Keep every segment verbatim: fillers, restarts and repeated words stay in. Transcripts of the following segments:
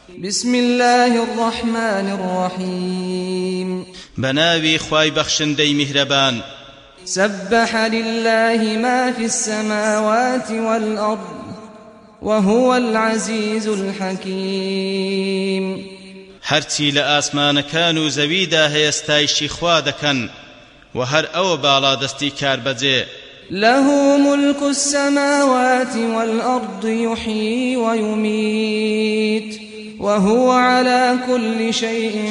بسم الله الرحمن الرحيم بناوي خواي بخشندي مهربان سبح لله ما في السماوات والأرض وهو العزيز الحكيم هرتي لآسمان كانوا زويدا هيستايشي خوادكن وهر أو بالا دستي كاربجي له ملك السماوات والأرض يحيي ويميت وهو على كل شيء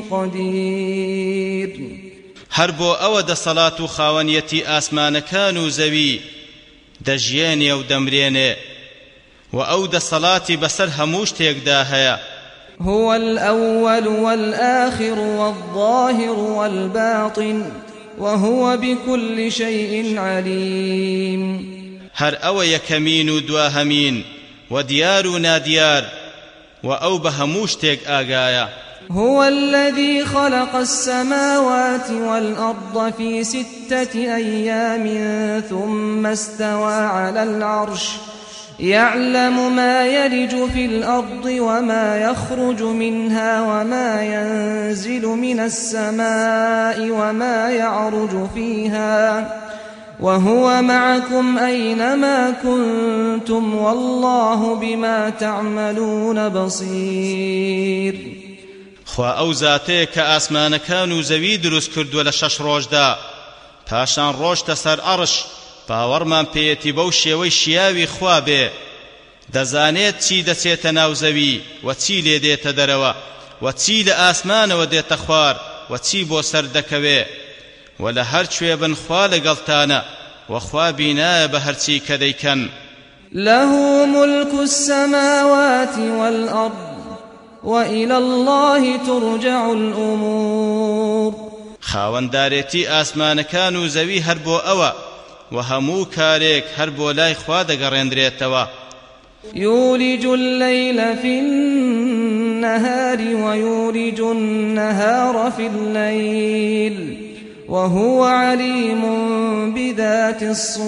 قدير هربو أود صلاة خاونيتي آسمان كانوا زوي دجياني أو دمريني وأود صلاة بسر هموش تيقداها هو الأول والآخر والظاهر والباطن وهو بكل شيء عليم هر أو يكمين دواهمين وديار ناديار وأو بهموش تيق آقايا هو الذي خلق السماوات والأرض في ستة أيام ثم استوى على العرش يعلم ما يلج في الأرض وما يخرج منها وما ينزل من السماء وما يعرج فيها وهو معكم أينما كنتم والله بما تعملون بصير خوا ئەو زاتەیە کە ئاسمانەکان و زەوی دروست کردووە لە شەش ڕۆژدا پاشان ڕۆژتە سەر ئەڕش باوەڕمان پێیەتی بەو شێوەی شیاوی خوا بێ دەزانێت چی دەچێتە ناو زەوی و چی لێ دێتە دەرەوە و چی لە ئاسمانەوە دێتە خوار و چی بۆ سەر دەکەوێ و لە هەر کوێ بن خوا لەگەڵتانە و خوا بینایە بە هەرچی کە دەیکەن له ملك السماوات والأرض وإلى الله ترجع الأمور خاوەندارێتی ئاسمانەکان و زەوی هەر بۆ ئەوە و هەموو کارێک هەر بۆ لای خوا دەگەڕێندرێتەوە يولج الليل في النهار ويولج النهار في الليل وهو عليم بذات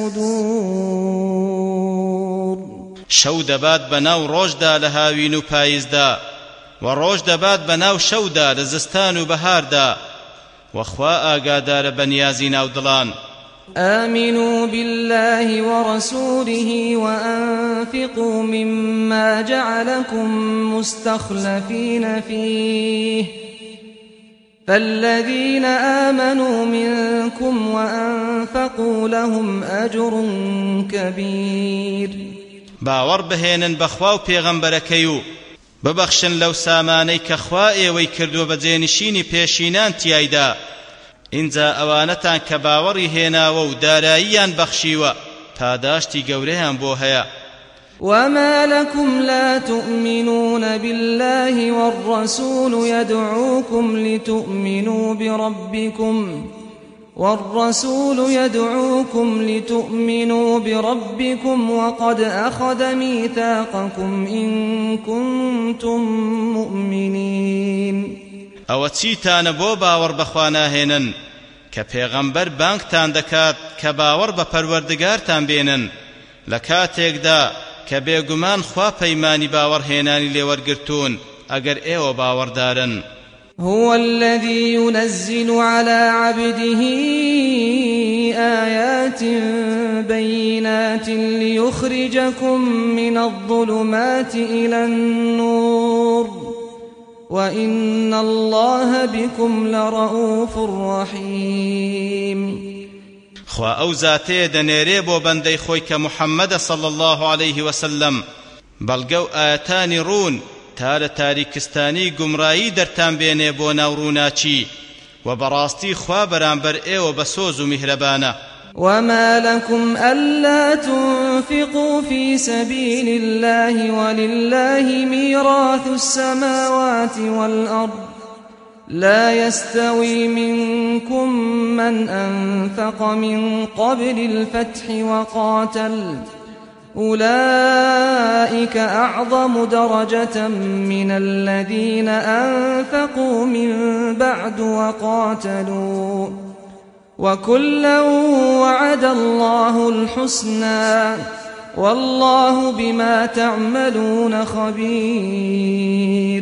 الصدور شەو دەبات بەناو ڕۆژدا لە هاوین و پاییزدا و ڕۆژ دەبات بەناو شەودا لە زستان و بەهاردا وخوا ئاگادارە بە نیازی ناودڵان آمنوا بالله ورسوله وأنفقوا مما جعلكم مستخلفين فيه فالذين آمنوا منكم وأنفقوا لهم أجر كبير باوەڕ بهێنن بەخوا و پێغەمبەرەکەی و ببەخشن لەو سامانەی کە خوا ئێوەی کردووە بە جێنشینی پێشینان تیایدا ئینجا ئەوانەتان کە باوەڕی هێناوە و داراییان بەخشیوە پاداشتی گەورەیان بۆ هەیە وما لكم لا تؤمنون بالله والرسول يدعوكم لتؤمنوا بربكم والرسول يدعوكم لتؤمنوا بربكم وقد أخذ ميثاقكم إن كنتم مؤمنين ئەوە چیتانە بۆ باوەڕ بەخوا ناهێنن کە پێغەمبەر بانگتان دەکات کە باوەڕ بە پەروەردگارتان بێنن لە کاتێکدا کە بێگومان خوا پەیمانی باوەڕهێنانی لێوەرگرتوون ئەگەر ئێوە باوەڕدارن هو الذي ينزل على عبده آيات بينات ليخرجكم من الظلمات إلى النور وإن الله بكم لرؤوف رحيم خوا ئەو زاتەیە دەنێرێ بۆ بەندەی خۆی کە محەممەدە صەڵی الله عليه وسلم بەڵگە و ئاەتانی ڕوون تا لە تاریکستانی گومڕایی دەرتان بێنێ بۆ ناو ڕووناچی و بەڕاستی خوا بەرامبەر ئێوە بە سۆز و میهرەبانە وما لكم ألا تنفقوا في سبيل الله ولله ميراث السماوات والأرض لا يستوي منكم من أنفق من قبل الفتح وقاتل أولئك أعظم درجة من الذين أنفقوا من بعد وقاتلوا وكلا وعد الله الحسنى والله بما تعملون خبير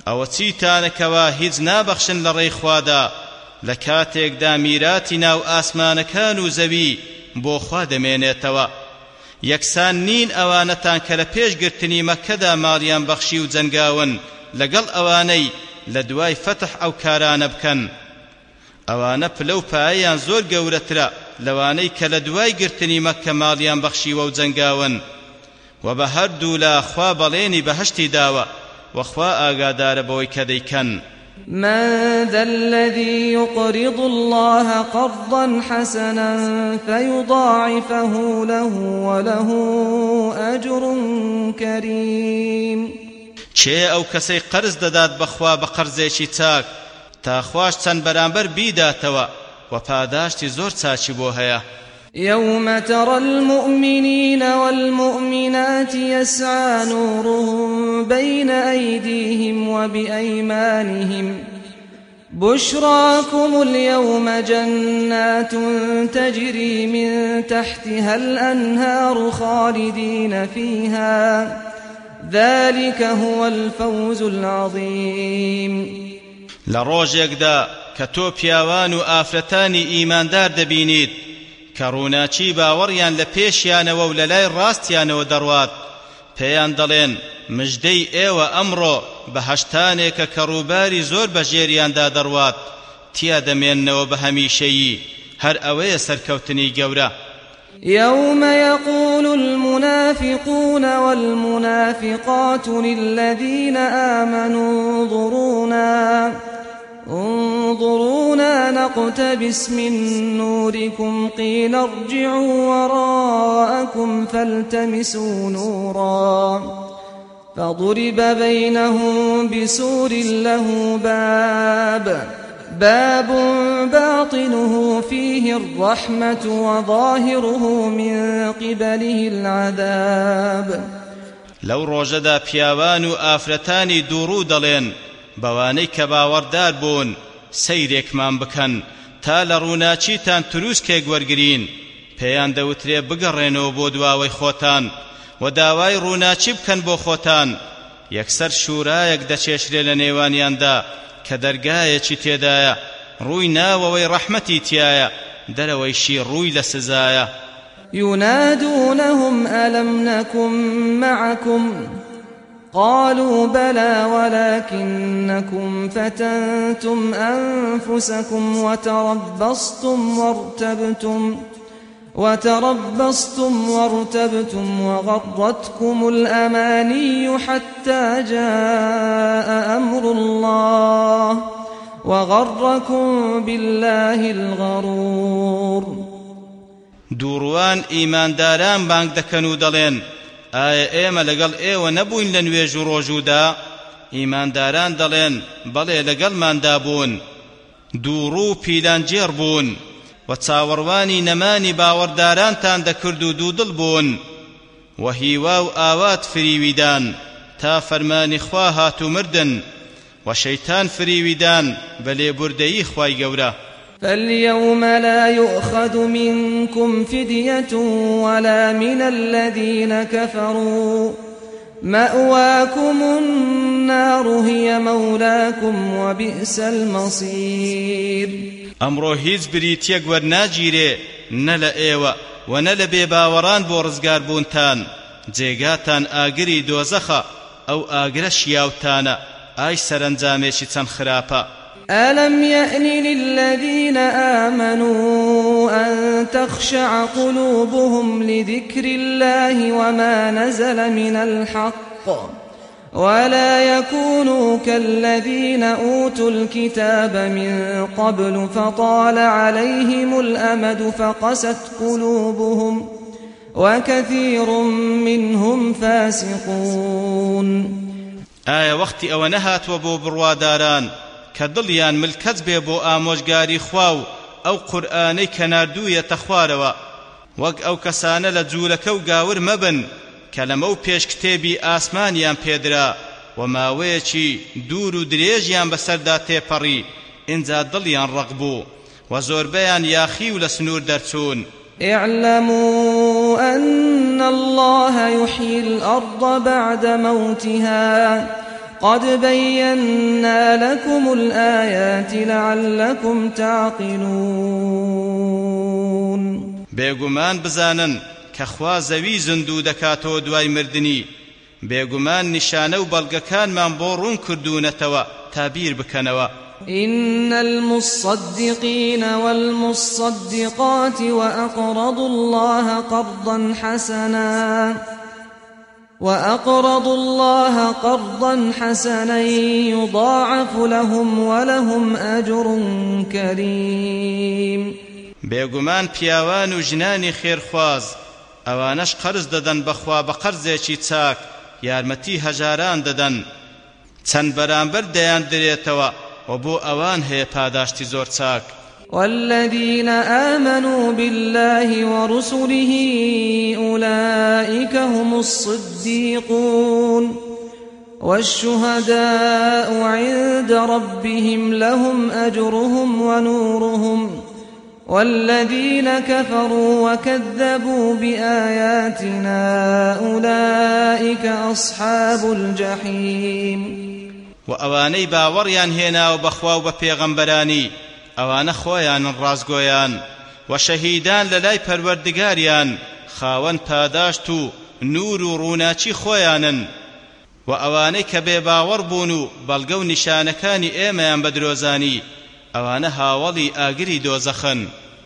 ئەوە چیتانەکەوە هیچ نابەخشن لە ڕێی خوادا لە کاتێکدا میراتی ناو ئاسمانەکان و زەوی بۆ خوا دەمێنێتەوە. یەکسان نین ئەوانەتان کە لە پێشگرتنی مەککەدا ماڵیان بەخشی و جەنگاون لەگەڵ ئەوانەی لە دوای فەتح ئەو کارانە بکەن. ئەوانە پلە و پایەیان زۆر گەورەترە لەوانەی کە لە دوای گرتنی مەککە ماڵیان بەخشیوە و جەنگاون، و بە هەردوو لا خوا بەڵێنی بەهەشتی داوە وخوا ئاگادارە بەوەی کە دەیکەن. من ذا الذي يقرض الله قرضا حسنا فيضاعفه له وله أجر كريم. چێ ئەو کەسەی قەرز دەدات بەخوا بە قەرزێکی چاک تا خوش چەند بەرامبەر بیداتەوە و پاداشتی زۆر چاکی بۆ هەیە. يوم ترى المؤمنين والمؤمنات يسعى نورهم بين أيديهم وبأيمانهم بشراكم اليوم جنات تجري من تحتها الأنهار خالدين فيها ذلك هو الفوز العظيم. لروجيكدا كتو بياوان وآفرتاني إيمان دار دبينيد كرووناچی باوەڕیان لە پێشیانەوە و لە لای ڕاستیانەوە دەڕوات، پێیان دەڵێن مژدەی ئێوە ئەمڕۆ بەهەشتانێکە کە ڕووباری زۆر بەژێریاندا دەڕوات، تیا دەمێننەوە بە هەمیشەیی. هەر ئەوەیە سەرکەوتنی گەورە. يوم يقول المنافقون والمنافقات للذين آمنوا انظرونا انظرونا نقتبس من نوركم قيل ارجعوا وراءكم فالتمسوا نورا فضرب بينهم بسور له باب باب باطنه فيه الرحمة وظاهره من قبله العذاب. لو روجدا پیاوان و آفرتانی دوورو دەڵێن بەوانەی کە باوەڕدار بوون سەیرێکمان بکەن تا لە ڕووناچیتان تروسکێک وەرگرین، پێیان دەوترێ بگەڕێنەوە بۆ دواوەی خۆتان و داوای ڕووناچی بکەن بۆ خۆتان. یەکسەر شوورایەک دەچێشرێ لە نێوانیاندا کە دەرگایەکی تێدایە، ڕووی ناوەوەی ڕەحمەتی تایە، دەرەوەیشی ڕووی لە سزایە. ينادونهم ألم نكن معكم قالوا بلى ولكنكم فتنتم أنفسكم وتربصتم وارتبتم وتربصتم وارتبتم وغرتكم الأماني حتى جاء أمر الله وغركم بالله الغرور. دوروان إيمان داران بانك دكنو دلين ئایا ئێمە لەگەڵ ئێوە نەبووین لە نوێژ و ڕۆژوودا؟ ئیمانداران دەڵێن بەڵێ لەگەڵماندا بوون، دووڕوو پیلانجێڕ بوون و چاوەڕوانی نەمانی باوەڕدارانتان دەکرد و دوودڵ بوون و هیوا و ئاوات فریویدان تا فەرمانی خوا هات و مردن و شەیتان فریویدان بە لێبوردەیی خوای گەورە. فاليوم لا يؤخذ منكم فدية ولا من الذين كفروا مأواكم النار هي مولاكم وبئس المصير. ئەمڕۆ هیچ بریتیەک وەرناگیرێ نە لە ئێوە و نە لە بێباوەڕان بۆ ڕزگار بوونتان، جێگاتان ئاگری دۆزەخە، ئەو ئاگرە شیاوتانە، ئای سەرنجامێکی چەند خراپە. ألم يأن للذين آمنوا أن تخشع قلوبهم لذكر الله وما نزل من الحق ولا يكونوا كالذين أوتوا الكتاب من قبل فطال عليهم الأمد فقست قلوبهم وكثير منهم فاسقون. آية وقت أو نهات وبو برواداران كدليان ملكت بي بو آموشگاري خواو او قرآني كناردوية تخواروا وق او كسانة لجولكو قاور مبن كلمو پیش كتابي آسمانيان پيدرا وما ويچي دورو دريجيان بسردا تيپري انزا دليان رغبو وزوربيان ياخيو لسنور درتون. اعلموا أن الله يحيي الأرض بعد موتها قد بينا لكم الآيات لعلكم تعقلون بێگومان بزانن کە خوا زەوی زندوو دەکاتەوە دوای مردنی بێگومان نیشانە و بەڵگەکانمان بۆ ڕوون کردوونەتەوە تا بیر بکەنەوە إن المصدقين والمصدقات وأقرضوا الله قرضا حسنا وأقرضوا الله قرضا حسنا يضاعف لهم ولهم أجر كريم بێگومان پیاوان و ژنانی خێرخواز ئەوانەش قەرز دەدەن بەخوا بە قەرزێکی چاک یارمەتی هەژاران دەدەن چەند بەرامبەر دەیان درێتەوە وبو أوان هي پاداشتی زور چاک والذين آمنوا بالله ورسله أولئك هم الصديقون والشهداء عند ربهم لهم أجرهم ونورهم والذين كفروا وكذبوا بآياتنا أولئك أصحاب الجحيم وأواني باوريان هنا وبخوا وبپیغمبراني أوان خويان رازگويان وشهيدان للاي پروردگاريان خاون پاداشتو نور روناچي خويانن وأواني كبه باور بونو بلغو نشانكاني ايمان بدروزاني أوان هاولي آگري دوزخن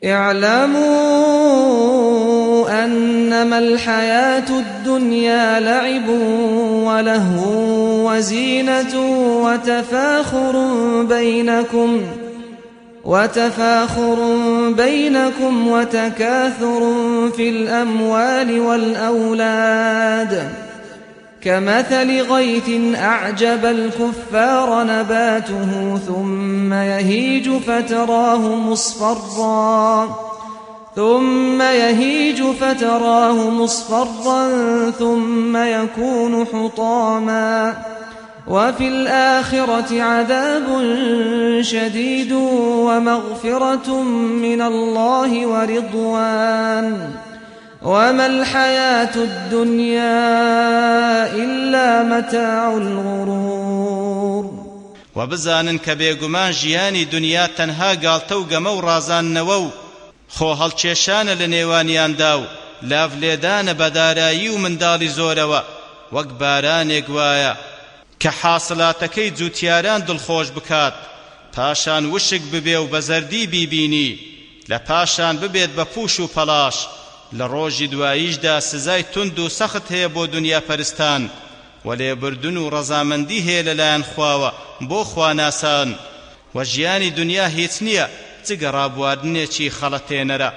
اعلموا أنما الحياة الدنيا لعب ولهو وزينة وتفاخر بينكم وتفاخر بينكم وتكاثر في الأموال والأولاد كمثل غيث أعجب الكفار نباته ثم يهيج فتراه مصفرا ثم يهيج فتراه مصفرا ثم يكون حطاما وفي الآخرة عذاب شديد ومغفرة من الله ورضوان وما الحياة الدنيا إلا متاع الغرور وبزانن كبيغمان جياني دنيا تنها قالتو قمو رازان نوو خو هەڵکێشانە لە نێوانیاندا و لاڤلێدانە بەدارایی و منداڵی زۆرەوە وەک بارانێک وایە کە حاصلاتەکەی جوتیاران دڵخۆش بکات پاشان وشک ببێ و بە زەردی بیبینی لە پاشان ببێت بە پوش و پەلاش لە ڕۆژی دواییشدا سزای تند و سەخت هەیە بۆ دنیا پەرستان و لێبوردن و ڕەزامەندی هەیە لەلایەن خواوە بۆ خواناسان و ژیانی دنیا هیچ نییە تقرابوادنيشي خلطينرا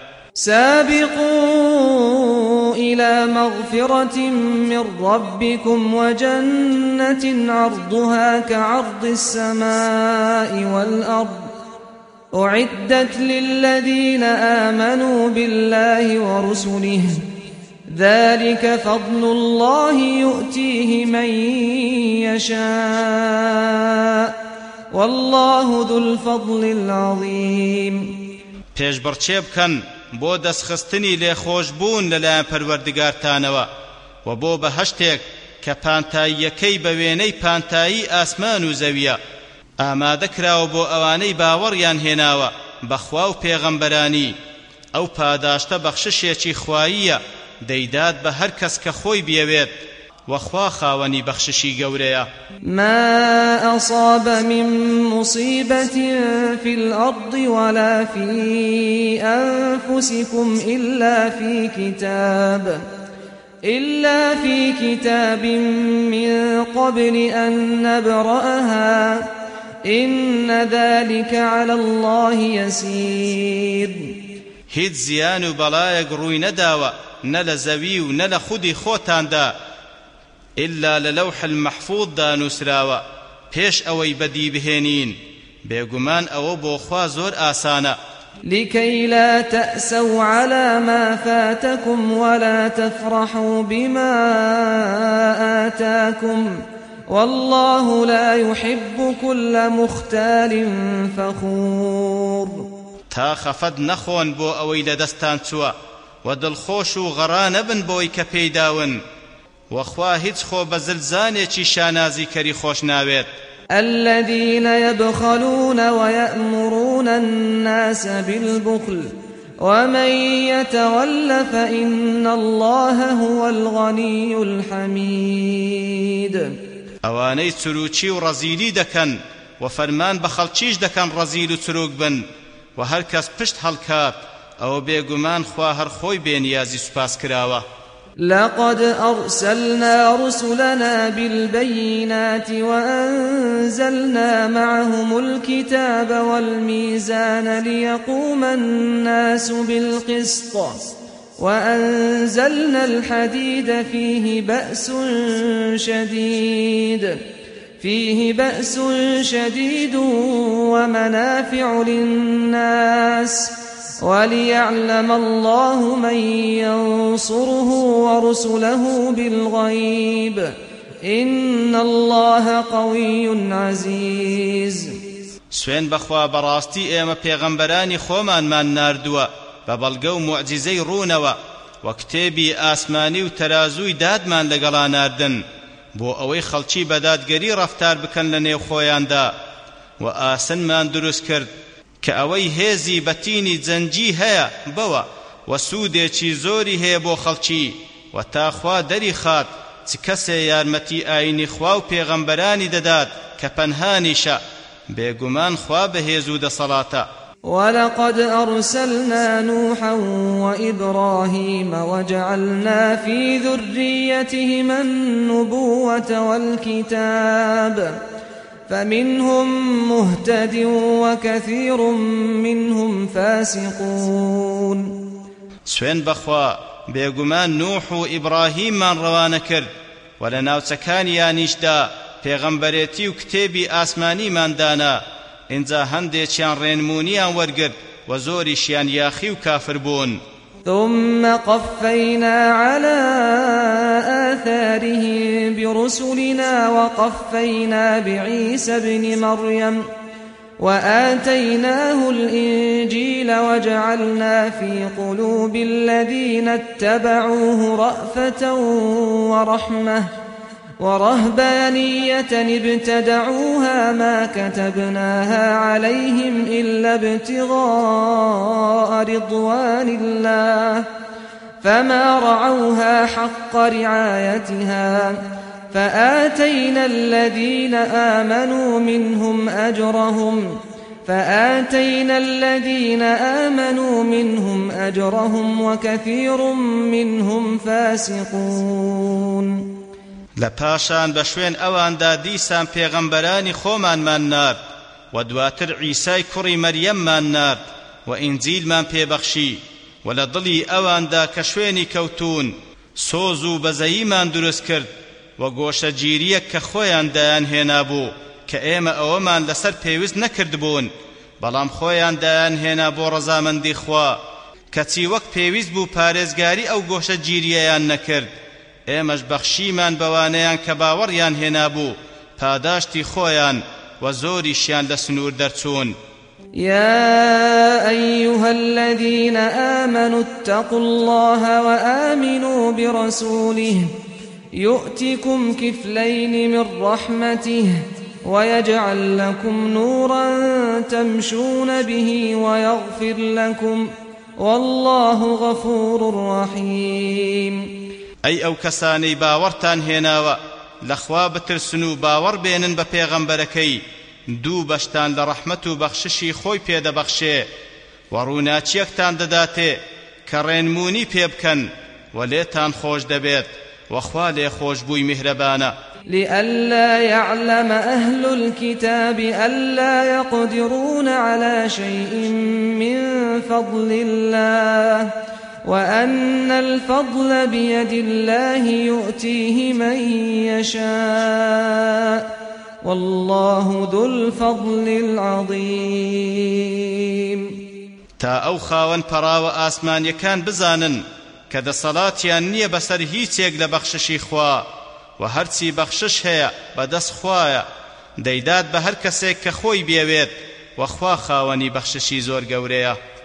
سابقوا إلى مغفرة من ربكم وجنة عرضها كعرض السماء والأرض أعدت للذين آمنوا بالله ورسله ذلك فضل الله يؤتيه من يشاء والله ذو الفضل العظيم پیش برچه بکن بو دست خستنی لی خوش بون للایم پروردگارتانوا و بو بهشتک که پانتاییکی بوینی پانتایی آسمان و زویه آماده کراو بو اوانی باوریان هناوا بخواو پیغمبرانی او پاداشته بخششیچی خواییه دیداد به هر کس که خوی بیوید وخوا خاوني بخششي قوريا ما أصاب من مصيبة في الأرض ولا في أنفسكم إلا في كتاب إلا في كتاب من قبل أن نبرأها إن ذلك على الله يسير هيد زيان بلايق روي نداوة نلا زوي ونلا خدي خوتان دا إلا للوح المحفوظ دا نسراوة پیش اوي بدي بهنين بيقمان او بوخوا زور آسانا لكي لا تأسوا على ما فاتكم ولا تفرحوا بما آتاكم والله لا يحب كل مختال فخور تا خفد نخون بو اوي لدستان سوا ودل خوش و غران بن بوي كپيداون وخوا هیچ خۆ بە زلزانێکی شانازیکەری خۆش ناوێت. الذين يبخلون ويأمرون الناس بالبخل ومن يتول فإن الله هو الغني الحميد. ئەوانەی چروچی و ڕەزیلی دەکەن و فەرمان بە خەڵکیش دەکەن ڕەزیل و چروک بن و هەر کەس پشت هەڵکات ئەوە بێگومان خوا هەر خۆی بێنیازی سوپاس کراوە. لقد أرسلنا رسلنا بالبينات وأنزلنا معهم الكتاب والميزان ليقوم الناس بالقسط وأنزلنا الحديد فيه بأس شديد فيه بأس شديد ومنافع للناس وليعلم الله من ينصره ورسله بالغيب إن الله قوي عزيز. سوين بخوا براستي ايما پیغمبراني خومان من ناردوا ببلغو معجزي رونوا وكتابي آسماني وترازوي دادمان لقلا ناردن بو اوي خلچي بدادگري رفتار بكن لنيو خويان دا و آسن من دروس کرد کە ئەوەی هێزی بەتینی جەنجی هەیە بەوە و سوودێکی زۆری هەیە بۆ خەڵکی و تاخوا دەری خات چ کەسێ یارمەتی ئاینی خوا و پێغەمبەرانی دەدات کە پەنهانیشە بێگومان خوا بەهێز و دەسەڵاتە. ولقد أرسلنا نوحا وإبراهيم وجعلنا في ذريتهما النبوة والكتاب فمنهم مهتد وكثير منهم فاسقون. سوين بخوا بيغمان نوح و إبراهيم من روان کرد ولناو چەکانیانیشدا پێغەمبەرێتی و کتێبی ئاسمانی من دانا ئینجا هەندێکیان ڕێنمونیان وەرگرت و زۆریشیان یاخی و کافر بوون. ثم قفينا على آثارهم برسلنا وقفينا بعيسى ابن مريم وآتيناه الإنجيل وجعلنا في قلوب الذين اتبعوه رأفة ورحمة ورهبانية ابتدعوها ما كتبناها عليهم إلا ابتغاء رضوان الله فما رعوها حق رعايتها فآتينا الذين آمنوا منهم أجرهم فآتينا الذين آمنوا منهم أجرهم وكثير منهم فاسقون. لپاشان بشوين اوان دا ديسان پیغمبرانی خومان من نارد و دواتر عیسای کوڕی مەریەم من نارد و ئینجیل من پێبەخشی و لە دڵی ئەوان دا کە شوێنی کەوتون سۆز و بەزەییمان دروست کرد و گۆشەگیریەک کە خۆیان دایان هێنابوو کە ئێمە ئەوەمان لەسەر پێویست نەکردبوون بەڵام خۆیان دایان هێنا بۆ ڕەزامەندی خوا کەچی وەک پێویست بوو پارێزگاری ئەو گۆشەگیریەیان نەکرد ئێمەش بەخشیمان بەوانەیان کە باوەڕیان هێنابوو پاداشتی خۆیان و زۆریشیان لە سنوور دەرچوون. يا أيها الذين آمنوا اتقوا الله وآمنوا برسوله يؤتكم كفلين من رحمته ويجعل لكم نورا تمشون به ويغفر لكم والله غفور رحيم. أي أو كساني باورتان هناوا لخوا بترسنو باور بينن بپیغمبركي دو بشتان لرحمتو بخششي خوي پيدا بخشه وروناچيكتان دداته كرينموني پيبكن وليتان خوش دبيت وخوا لي خوش بوي مهربانا لئلا يعلم أهل الكتاب ألا يقدرون على شيء من فضل الله وأن الفضل بيد الله يؤتيه من يشاء والله ذو الفضل العظيم. تا أو خاون پراو آسمان يكان بزانن كده صلاتيان نية بسر هيتيك لبخششي خوا وهرتي بخشش هيا بدس خوايا ديداد بهر كسيك كخوي بيويت وخوا خاوني بخششي زور قوريا.